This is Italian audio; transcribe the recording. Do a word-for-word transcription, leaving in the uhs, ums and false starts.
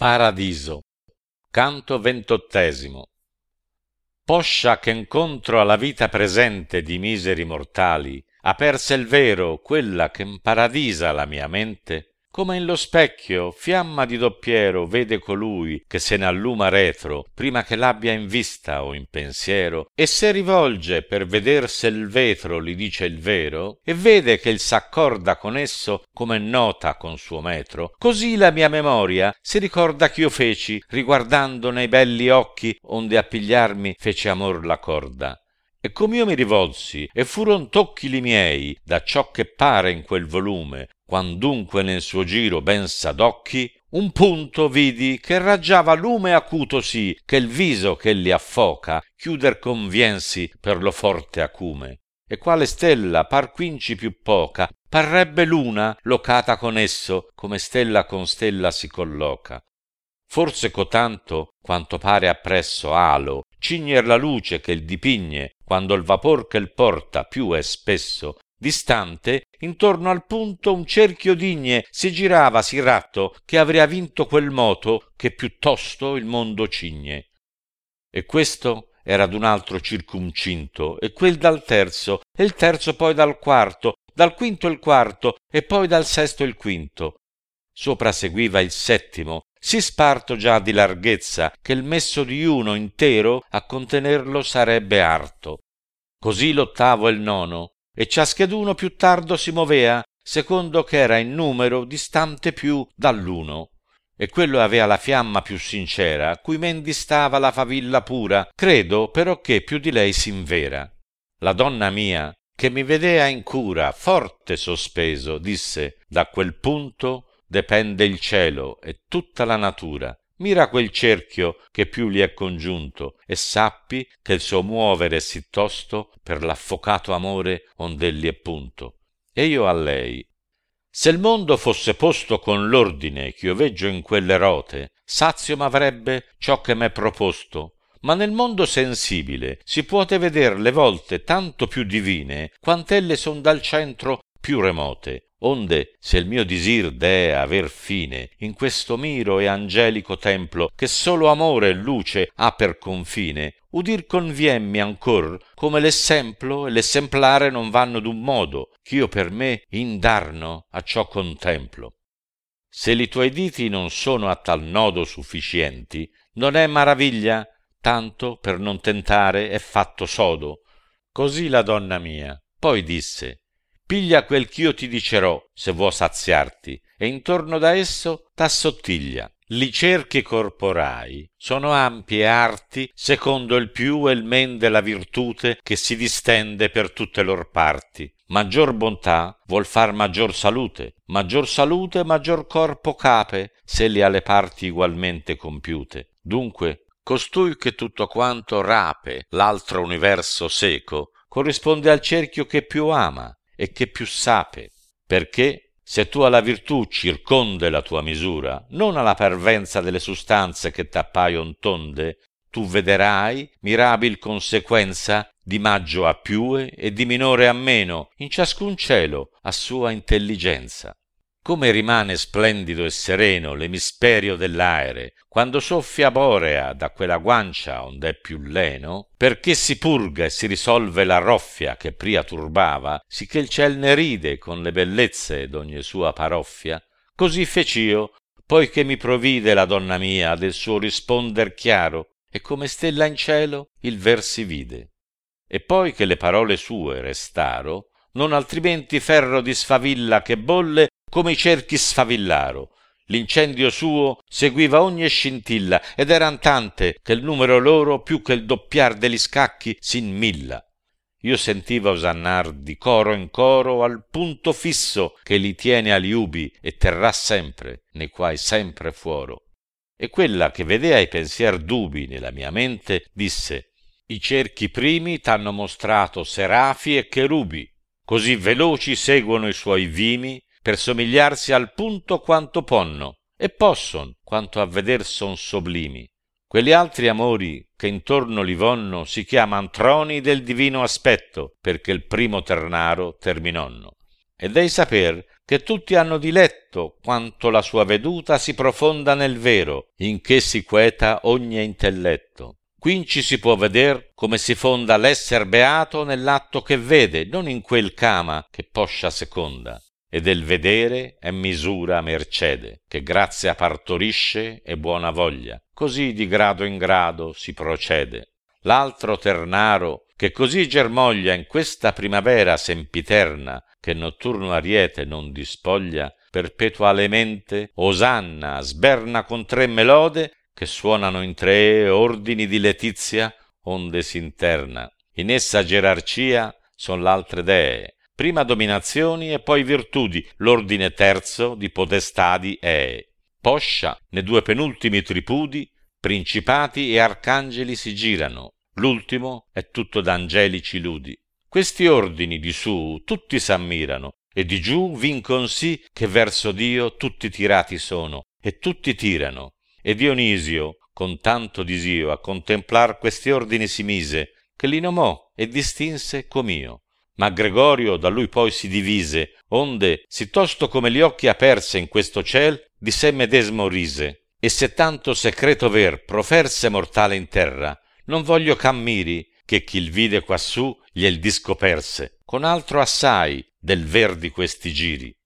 Paradiso, canto ventottesimo. Poscia che incontro alla vita presente di miseri mortali, aperse il vero quella che in paradisa la mia mente, come in lo specchio fiamma di doppiero vede colui che se ne alluma retro, prima che l'abbia in vista o in pensiero, e se rivolge per veder se il vetro li dice il vero, e vede che il s'accorda con esso come nota con suo metro, così la mia memoria si ricorda ch'io feci, riguardando nei belli occhi onde a pigliarmi fece amor la corda. E com'io mi rivolsi, e furon tocchi li miei, da ciò che pare in quel volume, quandunque nel suo giro ben s'adocchi, un punto vidi che raggiava lume acuto sì, che il viso ch'elli affoca, chiuder conviensi per lo forte acume. E quale stella par quinci più poca, parrebbe luna locata con esso, come stella con stella si colloca. Forse cotanto, quanto pare appresso alo, cigner la luce che il dipigne, quando il vapor che il porta più è spesso, distante, intorno al punto un cerchio d'igne si girava sì ratto che avria vinto quel moto che piuttosto il mondo cigne. E questo era d'un altro circumcinto, e quel dal terzo, e il terzo poi dal quarto, dal quinto il quarto, e poi dal sesto il quinto. Sopra seguiva il settimo, sì sparto già di larghezza, che il messo di uno intero a contenerlo sarebbe arto. Così l'ottavo e il nono, e ciascheduno più tardo si movea, secondo che era in numero distante più dall'uno. E quello avea la fiamma più sincera, cui men distava la favilla pura, credo però che più di lei s'invera. La donna mia, che mi vedea in cura, forte sospeso, disse, da quel punto depende il cielo e tutta la natura. Mira quel cerchio che più li è congiunto, e sappi che il suo muovere è sì tosto per l'affocato amore ond'egli è punto. E io a lei: se il mondo fosse posto con l'ordine ch'io veggio in quelle rote, sazio m'avrebbe ciò che m'è proposto. Ma nel mondo sensibile si puote veder le volte tanto più divine, quant'elle son dal centro più remote. Onde, se il mio disir dee aver fine in questo miro e angelico templo, che solo amore e luce ha per confine, udir conviemmi ancor come l'essemplo e l'essemplare non vanno d'un modo, ch'io per me indarno a ciò contemplo. Se li tuoi diti non sono a tal nodo sufficienti, non è maraviglia, tanto per non tentare è fatto sodo. Così la donna mia poi disse: piglia quel ch'io ti dicerò, se vuoi saziarti, e intorno da esso t'assottiglia. Li cerchi corporai sono ampi e arti, secondo il più e il men della virtute che si distende per tutte lor parti. Maggior bontà vuol far maggior salute, maggior salute maggior corpo cape, se li ha le parti ugualmente compiute. Dunque, costui che tutto quanto rape l'altro universo seco, corrisponde al cerchio che più ama e che più sape, perché se tu alla virtù circonde la tua misura, non alla parvenza delle sustanze che t'appaion tonde, tu vederai mirabil conseguenza di maggio a piue e di minore a meno in ciascun cielo a sua intelligenza. Come rimane splendido e sereno l'emisperio dell'aere quando soffia borea da quella guancia ond'è più leno, perché si purga e si risolve la roffia che pria turbava, sicché il ciel ne ride con le bellezze d'ogni sua paroffia, così fec'io, poi che mi provide la donna mia del suo risponder chiaro, e come stella in cielo il ver si vide. E poi che le parole sue restaro, non altrimenti ferro di sfavilla che bolle come i cerchi sfavillaro. L'incendio suo seguiva ogni scintilla, ed eran tante che il numero loro più che il doppiar degli scacchi s'in milla. Io sentiva osannar di coro in coro al punto fisso che li tiene agli ubi e terrà sempre, nei quai sempre fuoro. E quella che vedea i pensier dubi nella mia mente disse: i cerchi primi t'hanno mostrato serafi e cherubi, così veloci seguono i suoi vimi per somigliarsi al punto quanto ponno, e posson quanto a veder son soblimi. Quegli altri amori che intorno li vonno si chiaman troni del divino aspetto, perché il primo ternaro terminonno. E dei saper che tutti hanno diletto quanto la sua veduta si profonda nel vero, in che si queta ogni intelletto. Quinci si può veder come si fonda l'esser beato nell'atto che vede, non in quel ch'ama che poscia seconda. E del vedere è misura mercede, che grazia partorisce e buona voglia. Così di grado in grado si procede. L'altro ternaro, che così germoglia in questa primavera sempiterna, che notturno ariete non dispoglia, perpetualemente osanna sberna con tre melode, che suonano in tre ordini di letizia, onde s'interna. In essa gerarchia son l'altre dee, prima dominazioni e poi virtudi, l'ordine terzo di potestadi è. Poscia, ne due penultimi tripudi, principati e arcangeli si girano, l'ultimo è tutto d'angelici ludi. Questi ordini di su tutti s'ammirano, e di giù vincon sì che verso Dio tutti tirati sono, e tutti tirano. E Dionisio, con tanto disio, a contemplar questi ordini si mise, che li nomò e distinse com'io. Ma Gregorio da lui poi si divise, onde, sì tosto come gli occhi aperse in questo ciel, di sé medesmo rise. E se tanto secreto ver proferse mortale in terra, non voglio ch'ammiri, che chi il vide quassù gliel discoperse, con altro assai del ver di questi giri.